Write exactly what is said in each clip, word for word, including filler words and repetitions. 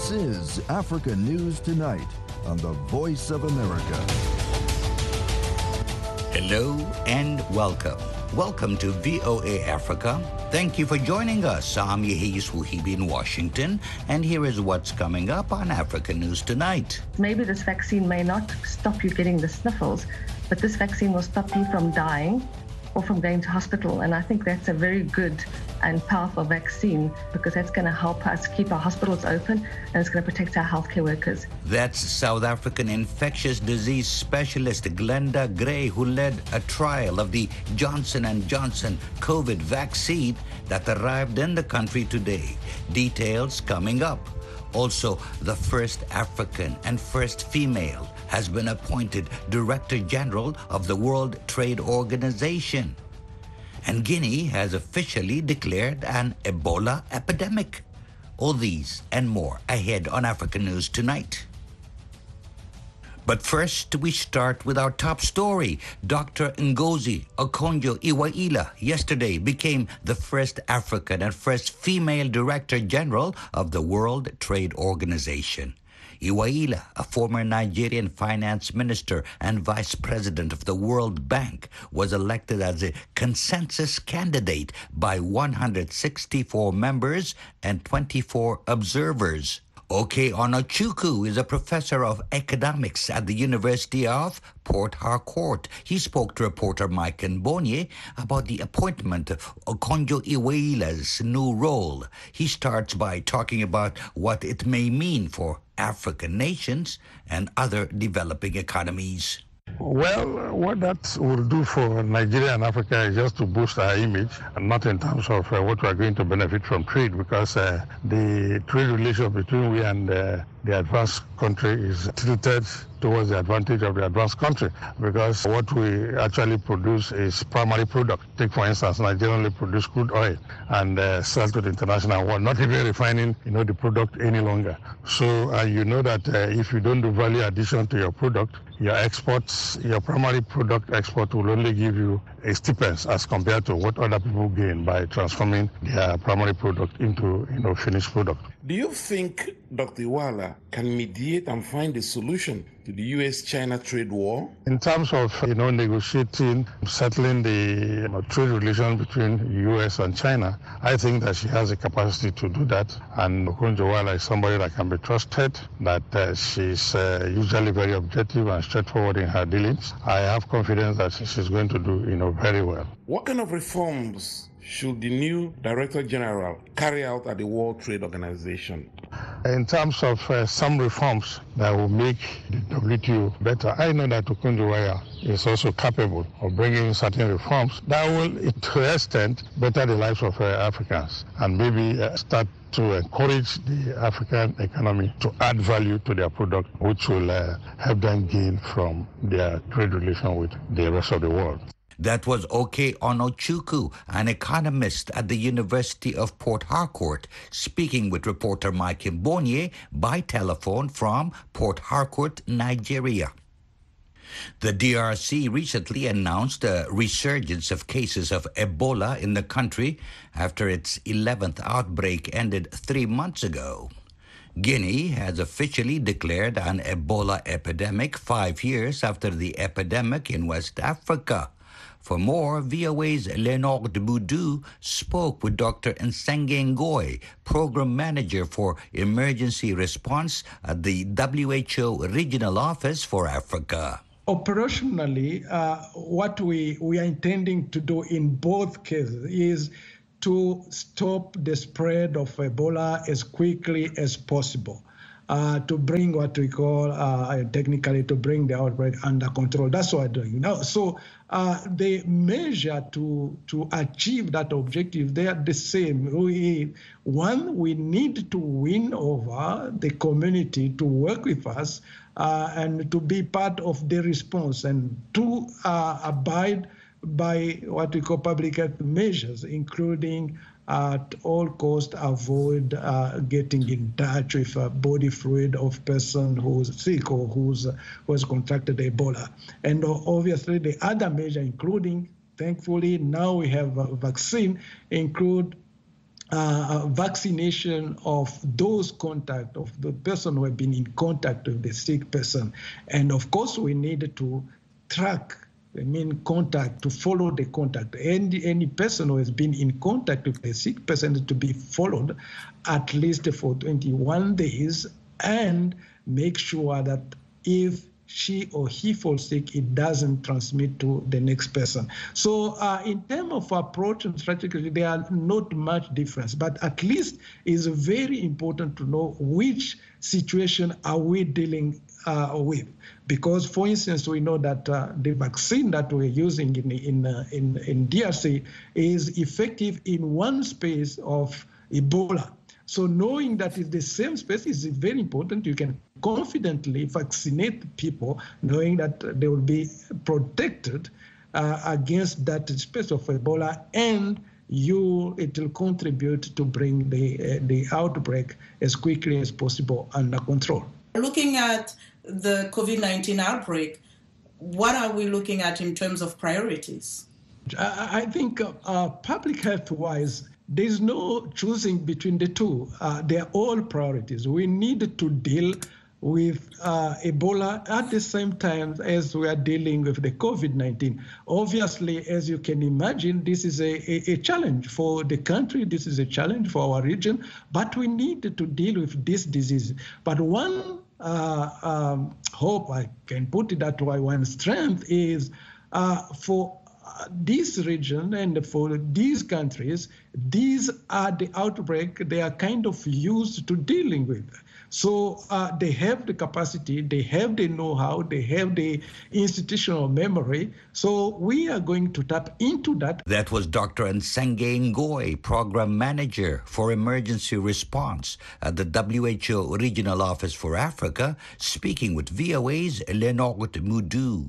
This is Africa News Tonight on the Voice of America. Hello and welcome. Welcome to V O A Africa. Thank you for joining us. I'm Yehis Wuhibi in Washington, and here is what's coming up on Africa News Tonight. Maybe this vaccine may not stop you getting the sniffles, but this vaccine will stop you from dying or from going to hospital. And I think that's a very good and powerful vaccine because that's going to help us keep our hospitals open and it's going to protect our healthcare workers. That's South African infectious disease specialist Glenda Gray, who led a trial of the Johnson and Johnson COVID vaccine that arrived in the country today. Details coming up. Also, the first African and first female has been appointed Director General of the World Trade Organization. And Guinea has officially declared an Ebola epidemic. All these and more ahead on African News Tonight. But first, we start with our top story. Doctor Ngozi Okonjo-Iweala yesterday became the first African and first female Director General of the World Trade Organization. Iweala, a former Nigerian finance minister and vice president of the World Bank, was elected as a consensus candidate by one hundred sixty-four members and twenty-four observers. Oke Onochukwu is a professor of economics at the University of Port Harcourt. He spoke to reporter Mike Mbonye about the appointment of Okonjo-Iweala's new role. He starts by talking about what it may mean for African nations and other developing economies. Well, what that will do for Nigeria and Africa is just to boost our image, and not in terms of uh, what we are going to benefit from trade, because uh, the trade relation between we and uh, the advanced country is tilted towards the advantage of the advanced country, because what we actually produce is primary product. Take, for instance, Nigeria only produce crude oil and uh, sell to the international world, not even refining, you know, the product any longer. So uh, you know that uh, if you don't do value addition to your product, your exports, your primary product export will only give you a stipends as compared to what other people gain by transforming their primary product into, you know, finished product. Do you think Doctor Iweala can mediate and find a solution to the U S China trade war? In terms of, you know, negotiating, settling the you know, trade relations between the U S and China, I think that she has the capacity to do that. And Okonjo-Iweala is somebody that can be trusted, that uh, she's uh, usually very objective and straightforward in her dealings. I have confidence that she's going to do, you know, very well. What kind of reforms should the new Director General carry out at the World Trade Organization? In terms of uh, some reforms that will make the W T O better, I know that Okonjo-Iweala is also capable of bringing certain reforms that will, to an extent, better the lives of uh, Africans and maybe uh, start to encourage the African economy to add value to their product, which will uh, help them gain from their trade relation with the rest of the world. That was Oke Onochukwu, an economist at the University of Port Harcourt, speaking with reporter Mike Mbonye by telephone from Port Harcourt, Nigeria. The D R C recently announced a resurgence of cases of Ebola in the country after its eleventh outbreak ended three months ago. Guinea has officially declared an Ebola epidemic five years after the epidemic in West Africa. For more, V O A's Leonard Boudou spoke with Doctor Nsenge Ngoy, Program Manager for Emergency Response at the W H O Regional Office for Africa. Operationally, uh, what we, we are intending to do in both cases is to stop the spread of Ebola as quickly as possible. Uh, to bring what we call uh, technically to bring the outbreak under control. That's what we're doing now. So uh, the measure to to achieve that objective, they are the same. We, one, we need to win over the community to work with us uh, and to be part of the response, and to uh, abide by what we call public health measures, including at all costs avoid uh, getting in touch with a body fluid of person who's sick or who's who has contracted Ebola. And obviously the other measure, including, thankfully, now we have a vaccine, include uh, vaccination of those contact, of the person who have been in contact with the sick person. And of course, we need to track I mean, contact, to follow the contact. Any, any person who has been in contact with a sick person is to be followed at least for twenty-one days and make sure that if she or he falls sick, it doesn't transmit to the next person. So uh, in terms of approach and strategy, there are not much difference, but at least it's very important to know which situation are we dealing uh, with. Because, for instance, we know that uh, the vaccine that we're using in, in, uh, in, in D R C is effective in one space of Ebola. So knowing that it's the same space is very important. You can confidently vaccinate people, knowing that they will be protected uh, against that space of Ebola, and you it will contribute to bring the uh, the outbreak as quickly as possible under control. Looking at the COVID nineteen outbreak, what are we looking at in terms of priorities? I, I think uh, public health-wise, there's no choosing between the two. Uh, they're all priorities. We need to deal with uh, Ebola at the same time as we are dealing with the COVID nineteen. Obviously, as you can imagine, this is a, a, a challenge for the country. This is a challenge for our region, but we need to deal with this disease. But one uh, um, hope, I can put it that way, one strength is uh, for this region and for these countries, these are the outbreak they are kind of used to dealing with. So uh, they have the capacity, they have the know-how, they have the institutional memory. So we are going to tap into that. That was Doctor Nsenge Ngoy, Program Manager for Emergency Response at the W H O Regional Office for Africa, speaking with V O A's Lenord Moudou.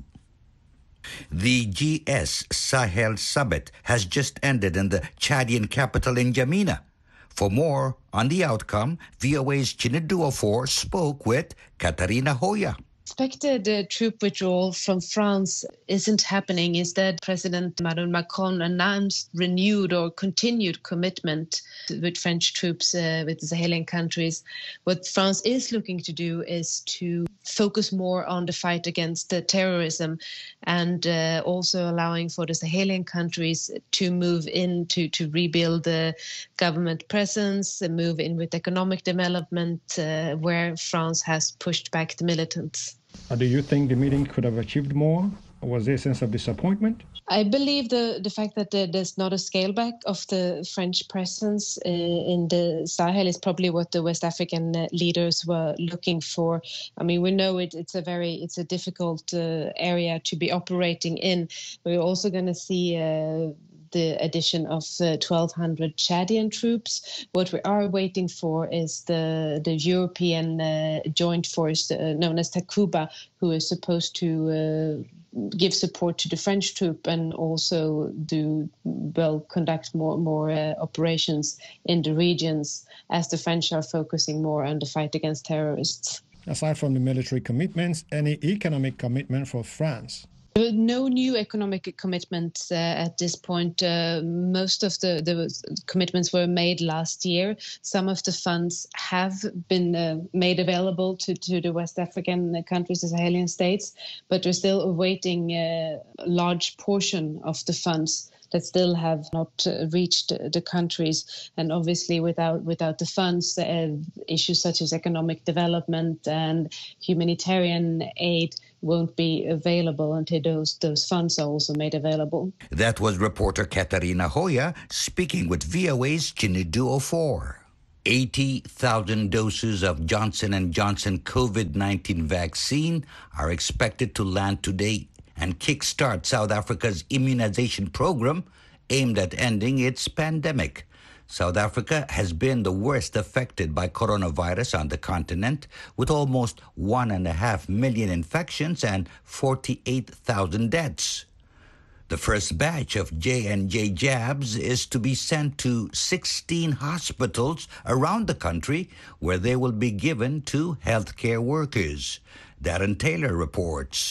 The G S Sahel Summit has just ended in the Chadian capital N'Djamena. For more on the outcome, V O A's Chinedu Ofor spoke with Katarina Hoya. Expected uh, troop withdrawal from France isn't happening. Instead, President Emmanuel Macron announced renewed or continued commitment with French troops uh, with the Sahelian countries. What France is looking to do is to focus more on the fight against uh, terrorism and uh, also allowing for the Sahelian countries to move in to, to rebuild the government presence, uh, move in with economic development uh, where France has pushed back the militants. Uh, do you think the meeting could have achieved more? Or was there a sense of disappointment? I believe the, the fact that there's not a scale back of the French presence uh, in the Sahel is probably what the West African uh, leaders were looking for. I mean, we know it, it's a very it's a difficult uh, area to be operating in. We're also going to see uh, the addition of uh, twelve hundred Chadian troops. What we are waiting for is the the European uh, joint force uh, known as Takuba, who is supposed to uh, give support to the French troop and also do well conduct more more uh, operations in the regions, as the French are focusing more on the fight against terrorists. Aside from the military commitments, any economic commitment for France? No new economic commitments uh, at this point. Uh, most of the, the commitments were made last year. Some of the funds have been uh, made available to, to the West African countries, the Sahelian states, but we're still awaiting a large portion of the funds that still have not uh, reached the countries. And obviously without without the funds, uh, issues such as economic development and humanitarian aid won't be available until those, those funds are also made available. That was reporter Katarina Hoya speaking with V O A's Chinedu Ofor. eighty thousand doses of Johnson and Johnson COVID nineteen vaccine are expected to land today and kickstart South Africa's immunization program aimed at ending its pandemic. South Africa has been the worst affected by coronavirus on the continent, with almost one and a half million infections and forty-eight thousand deaths. The first batch of J and J jabs is to be sent to sixteen hospitals around the country, where they will be given to healthcare workers. Darren Taylor reports.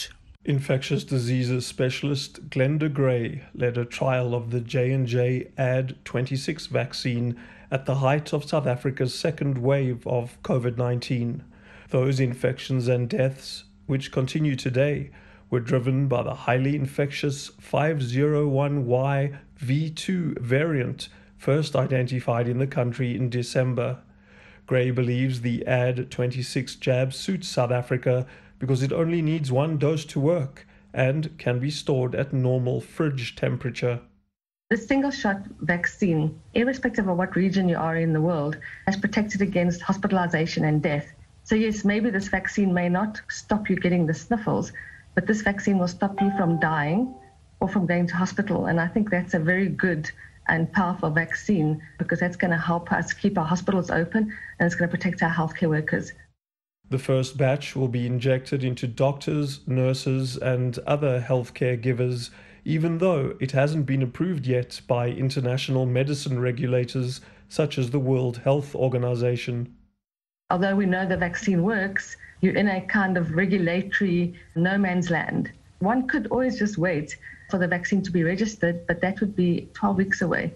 Infectious diseases specialist Glenda Gray led a trial of the J and J A D twenty-six vaccine at the height of South Africa's second wave of COVID nineteen. Those infections and deaths, which continue today, were driven by the highly infectious five oh one Y V two variant first identified in the country in December. Gray believes the A D twenty-six jab suits South Africa because it only needs one dose to work and can be stored at normal fridge temperature. The single-shot vaccine, irrespective of what region you are in the world, has protected against hospitalization and death. So yes, maybe this vaccine may not stop you getting the sniffles, but this vaccine will stop you from dying or from going to hospital. And I think that's a very good and powerful vaccine because that's going to help us keep our hospitals open and it's going to protect our healthcare workers. The first batch will be injected into doctors, nurses, and other healthcare givers, even though it hasn't been approved yet by international medicine regulators such as the World Health Organization. Although we know the vaccine works, you're in a kind of regulatory no man's land. One could always just wait for the vaccine to be registered, but that would be twelve weeks away.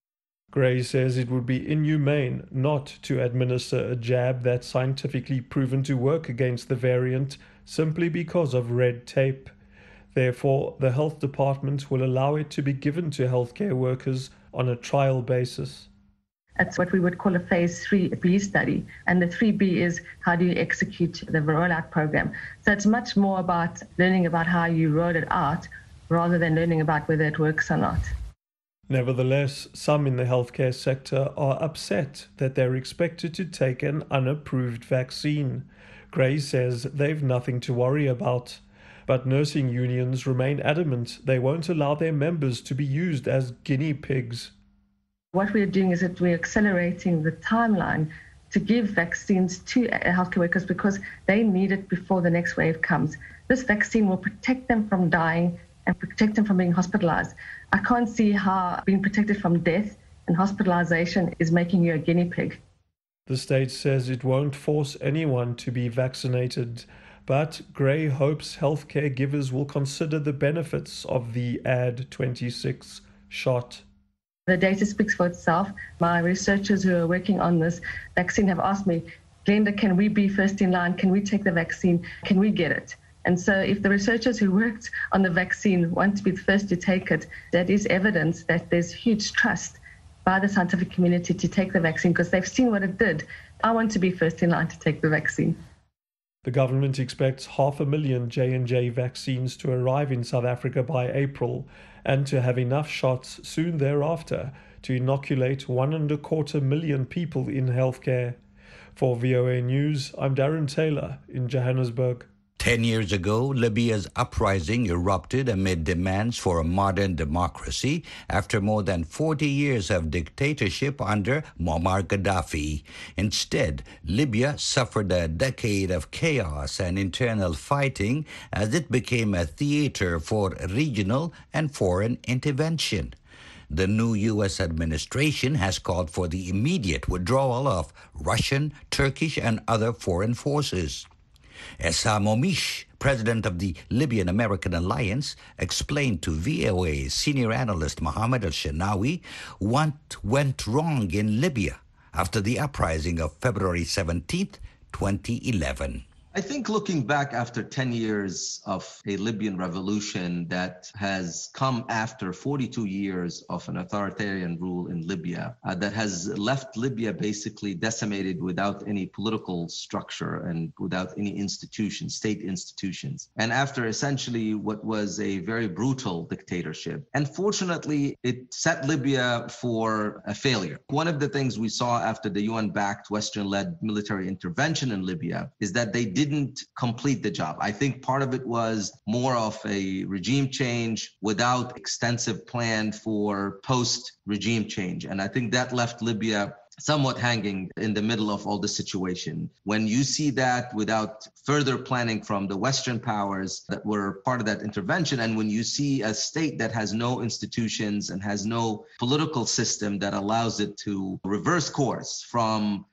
Gray says it would be inhumane not to administer a jab that's scientifically proven to work against the variant simply because of red tape. Therefore, the health department will allow it to be given to healthcare workers on a trial basis. That's what we would call a phase three B study. And the three B is how do you execute the rollout program. So it's much more about learning about how you roll it out rather than learning about whether it works or not. Nevertheless, some in the healthcare sector are upset that they're expected to take an unapproved vaccine. Gray says they've nothing to worry about. But nursing unions remain adamant they won't allow their members to be used as guinea pigs. What we're doing is that we're accelerating the timeline to give vaccines to healthcare workers because they need it before the next wave comes. This vaccine will protect them from dying and protect them from being hospitalized. I can't see how being protected from death and hospitalization is making you a guinea pig. The state says it won't force anyone to be vaccinated, but Gray hopes healthcare givers will consider the benefits of the A D twenty-six shot. The data speaks for itself. My researchers who are working on this vaccine have asked me, Glenda, can we be first in line? Can we take the vaccine? Can we get it? And so if the researchers who worked on the vaccine want to be the first to take it, that is evidence that there's huge trust by the scientific community to take the vaccine because they've seen what it did. I want to be first in line to take the vaccine. The government expects half a million J and J vaccines to arrive in South Africa by April and to have enough shots soon thereafter to inoculate one and a quarter million people in healthcare. For V O A News, I'm Darren Taylor in Johannesburg. Ten years ago, Libya's uprising erupted amid demands for a modern democracy after more than forty years of dictatorship under Muammar Gaddafi. Instead, Libya suffered a decade of chaos and internal fighting as it became a theater for regional and foreign intervention. The new U S administration has called for the immediate withdrawal of Russian, Turkish, and other foreign forces. Essa Momish, president of the Libyan-American Alliance, explained to V O A's senior analyst Mohammed Al-Shanawi what went wrong in Libya after the uprising of February seventeenth, twenty eleven. I think looking back after ten years of a Libyan revolution that has come after forty-two years of an authoritarian rule in Libya, uh, that has left Libya basically decimated without any political structure and without any institutions, state institutions. And after essentially what was a very brutal dictatorship. And fortunately, it set Libya for a failure. One of the things we saw after the U N-backed Western-led military intervention in Libya is that they did didn't complete the job. I think part of it was more of a regime change without extensive plan for post-regime change. And I think that left Libya somewhat hanging in the middle of all the situation. When you see that without further planning from the Western powers that were part of that intervention, and when you see a state that has no institutions and has no political system that allows it to reverse course from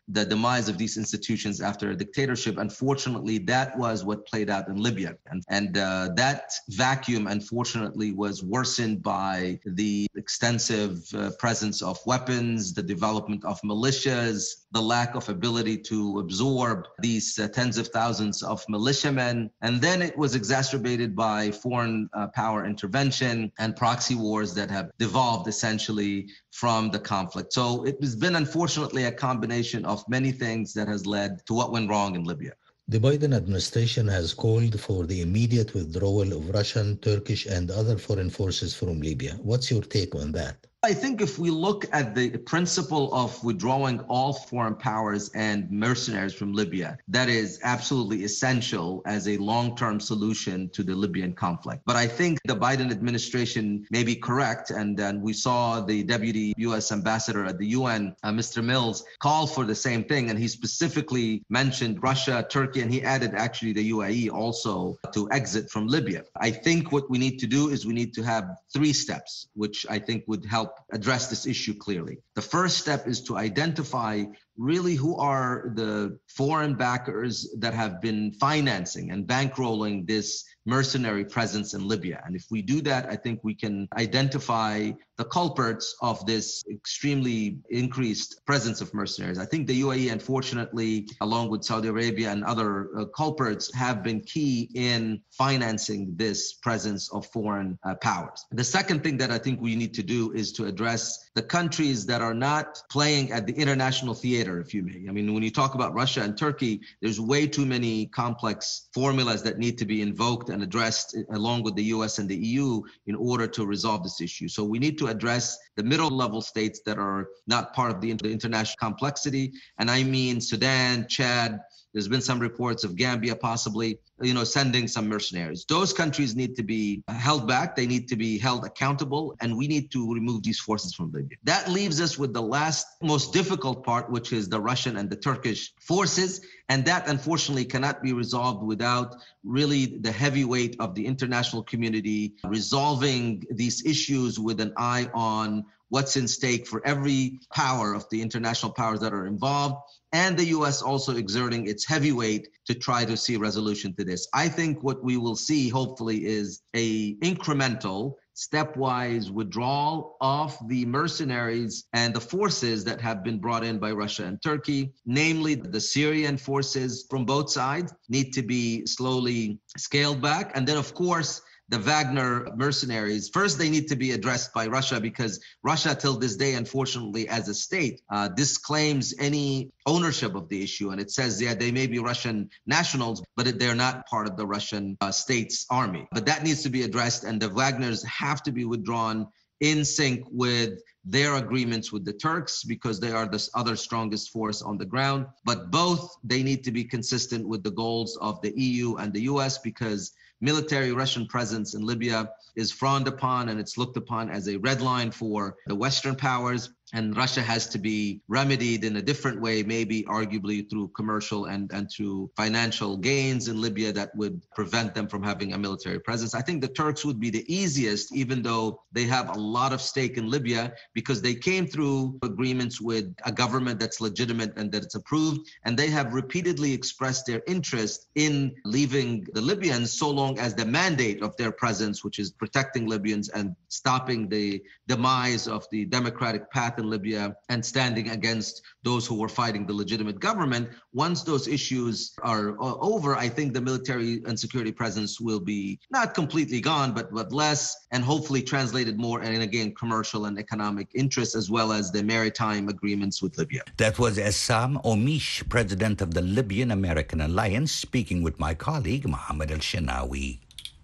the demise of these institutions after a dictatorship. Unfortunately, that was what played out in Libya. And, and uh, that vacuum, unfortunately, was worsened by the extensive uh, presence of weapons, the development of militias, the lack of ability to absorb these uh, tens of thousands of militiamen. And then it was exacerbated by foreign uh, power intervention and proxy wars that have devolved essentially from the conflict. So it has been, unfortunately, a combination of many things that has led to what went wrong in Libya. The Biden administration has called for the immediate withdrawal of Russian, Turkish, and other foreign forces from Libya. What's your take on that? I think if we look at the principle of withdrawing all foreign powers and mercenaries from Libya, that is absolutely essential as a long-term solution to the Libyan conflict. But I think the Biden administration may be correct, and, and we saw the deputy U S ambassador at the U N, uh, Mister Mills, call for the same thing, and he specifically mentioned Russia, Turkey, and he added actually the U A E also to exit from Libya. I think what we need to do is we need to have three steps, which I think would help address this issue clearly. The first step is to identify really who are the foreign backers that have been financing and bankrolling this mercenary presence in Libya. And if we do that, I think we can identify the culprits of this extremely increased presence of mercenaries. I think the U A E, unfortunately, along with Saudi Arabia and other uh, culprits, have been key in financing this presence of foreign uh, powers. The second thing that I think we need to do is to address the countries that are not playing at the international theater, if you may. I mean, when you talk about Russia and Turkey, there's way too many complex formulas that need to be invoked and addressed along with the U S and the E U in order to resolve this issue. So we need to address the middle level states that are not part of the international complexity. And I mean Sudan, Chad, there's been some reports of Gambia possibly, you know, sending some mercenaries. Those countries need to be held back. They need to be held accountable, and we need to remove these forces from Libya. That leaves us with the last most difficult part, which is the Russian and the Turkish forces. And that, unfortunately, cannot be resolved without really the heavy weight of the international community resolving these issues with an eye on what's in stake for every power of the international powers that are involved, and the U S also exerting its heavy weight to try to see resolution to this. I think what we will see, hopefully, is a incremental, stepwise withdrawal of the mercenaries and the forces that have been brought in by Russia and Turkey, namely the Syrian forces from both sides need to be slowly scaled back. And then, of course, the Wagner mercenaries, first they need to be addressed by Russia, because Russia till this day, unfortunately, as a state, uh, disclaims any ownership of the issue. And it says, yeah, they may be Russian nationals, but they're not part of the Russian uh, state's army. But that needs to be addressed, and the Wagners have to be withdrawn in sync with their agreements with the Turks, because they are the other strongest force on the ground. But both, they need to be consistent with the goals of the E U and the U S, because military Russian presence in Libya is frowned upon, and it's looked upon as a red line for the Western powers. And Russia has to be remedied in a different way, maybe arguably through commercial and, and through financial gains in Libya that would prevent them from having a military presence. I think the Turks would be the easiest, even though they have a lot of stake in Libya, because they came through agreements with a government that's legitimate and that's approved. And they have repeatedly expressed their interest in leaving the Libyans so long as the mandate of their presence, which is protecting Libyans and stopping the demise of the democratic path in Libya and standing against those who were fighting the legitimate government. Once those issues are over, I think the military and security presence will be not completely gone, but, but less, and hopefully translated more, and again, commercial and economic interests, as well as the maritime agreements with Libya. That was Essam Omish, president of the Libyan American Alliance, speaking with my colleague, Mohammed El-Shenawi.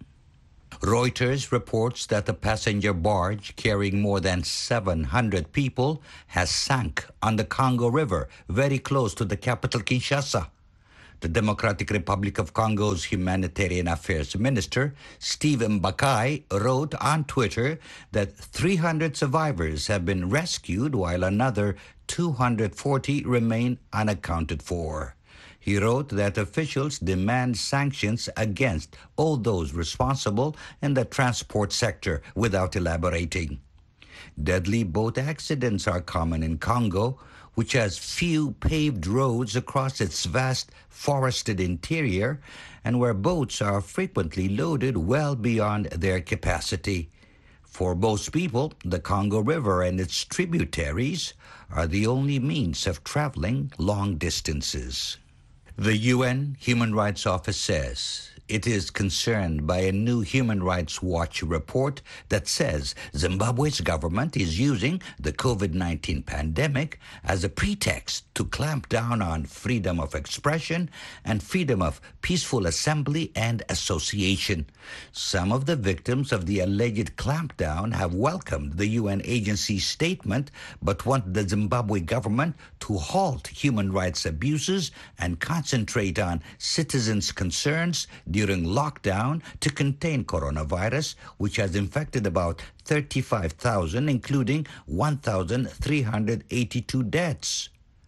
Reuters reports that a passenger barge carrying more than seven hundred people has sank on the Congo River, very close to the capital, Kinshasa. The Democratic Republic of Congo's Humanitarian Affairs Minister, Steve Mbakai, wrote on Twitter that three hundred survivors have been rescued while another two hundred forty remain unaccounted for. He wrote that officials demand sanctions against all those responsible in the transport sector without elaborating. Deadly boat accidents are common in Congo, which has few paved roads across its vast forested interior and where boats are frequently loaded well beyond their capacity. For most people, the Congo River and its tributaries are the only means of traveling long distances. The U N Human Rights Office says it is concerned by a new Human Rights Watch report that says Zimbabwe's government is using the COVID nineteen pandemic as a pretext to clamp down on freedom of expression and freedom of peaceful assembly and association. Some of the victims of the alleged clampdown have welcomed the U N agency's statement, but want the Zimbabwe government to halt human rights abuses and concentrate on citizens' concerns during lockdown to contain coronavirus, which has infected about thirty-five thousand, including one thousand three hundred eighty-two deaths.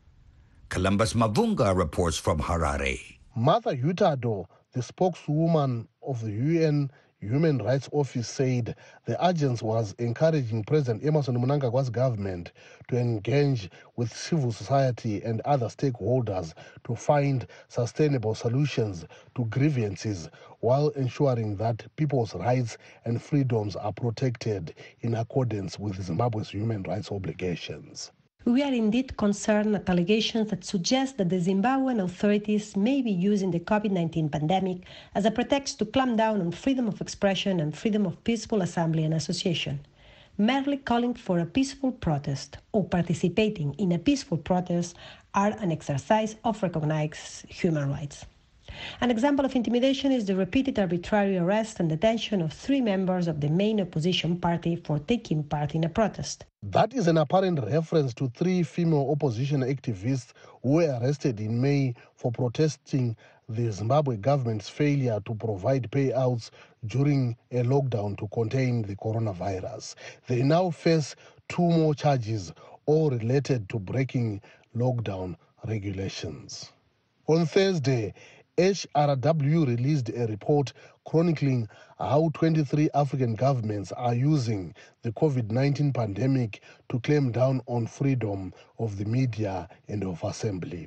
Columbus Mavunga reports from Harare. Martha Hurtado, the spokeswoman of the U N Human Rights Office, said the agency was encouraging President Emmerson Mnangagwa's government to engage with civil society and other stakeholders to find sustainable solutions to grievances while ensuring that people's rights and freedoms are protected in accordance with Zimbabwe's human rights obligations. We are indeed concerned at allegations that suggest that the Zimbabwean authorities may be using the COVID nineteen pandemic as a pretext to clamp down on freedom of expression and freedom of peaceful assembly and association. Merely calling for a peaceful protest or participating in a peaceful protest are an exercise of recognized human rights. An example of intimidation is the repeated arbitrary arrest and detention of three members of the main opposition party for taking part in a protest. That is an apparent reference to three female opposition activists who were arrested in May for protesting the Zimbabwe government's failure to provide payouts during a lockdown to contain the coronavirus. They now face two more charges, all related to breaking lockdown regulations. On Thursday, H R W released a report chronicling how twenty-three African governments are using the COVID nineteen pandemic to clamp down on freedom of the media and of assembly.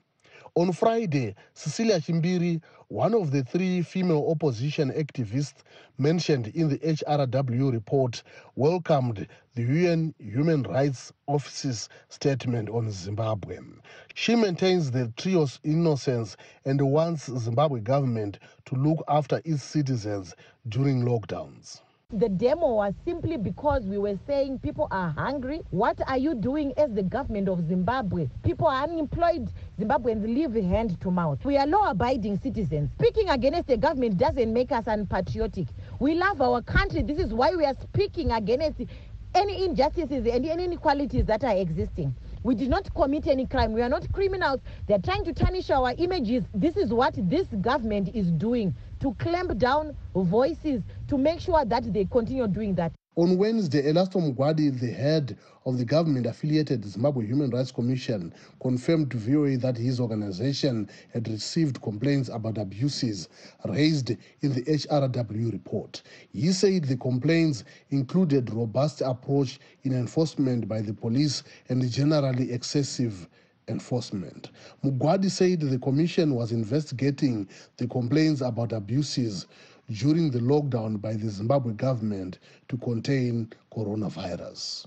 On Friday, Cecilia Chimbiri, one of the three female opposition activists mentioned in the H R W report, welcomed the U N Human Rights Office's statement on Zimbabwe. She maintains the trio's innocence and wants the Zimbabwe government to look after its citizens during lockdowns. The demo was simply because we were saying people are hungry. What are you doing as the government of Zimbabwe? People are unemployed. Zimbabweans live hand to mouth. We are law-abiding citizens. Speaking against the government doesn't make us unpatriotic. We love our country. This is why we are speaking against any injustices and any inequalities that are existing. We did not commit any crime. We are not criminals. They're trying to tarnish our images. This is what this government is doing, to clamp down voices, to make sure that they continue doing that. On Wednesday, Elasto Mugwadi, the head of the government-affiliated Zimbabwe Human Rights Commission, confirmed to V O A that his organization had received complaints about abuses raised in the H R W report. He said the complaints included robust approach in enforcement by the police and generally excessive enforcement. Mugwadi said the commission was investigating the complaints about abuses during the lockdown by the Zimbabwe government to contain coronavirus.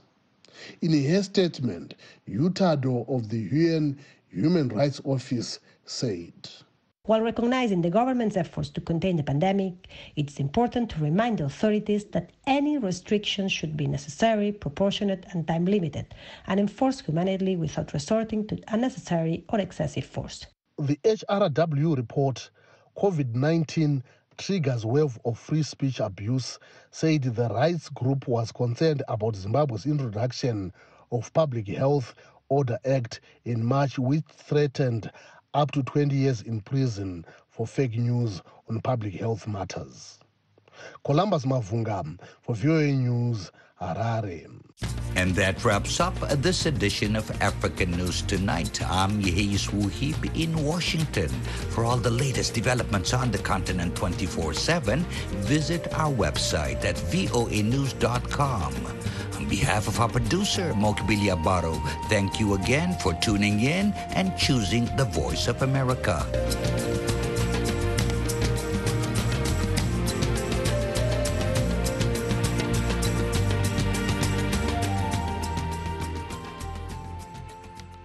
In her statement, Hurtado of the U N Human Rights Office said, while recognizing the government's efforts to contain the pandemic, it's important to remind the authorities that any restrictions should be necessary, proportionate, and time-limited, and enforced humanely without resorting to unnecessary or excessive force. The H R W report, COVID nineteen triggers wave of free speech abuse, said the rights group was concerned about Zimbabwe's introduction of Public Health Order Act in March, which threatened up to twenty years in prison for fake news on public health matters. Columbus Mavunga for V O A News, Harare. And that wraps up this edition of African News Tonight. I'm Yehis Wuhib in Washington. For all the latest developments on the continent twenty-four seven, visit our website at voa news dot com. On behalf of our producer, Mokbili Abaro, thank you again for tuning in and choosing the Voice of America.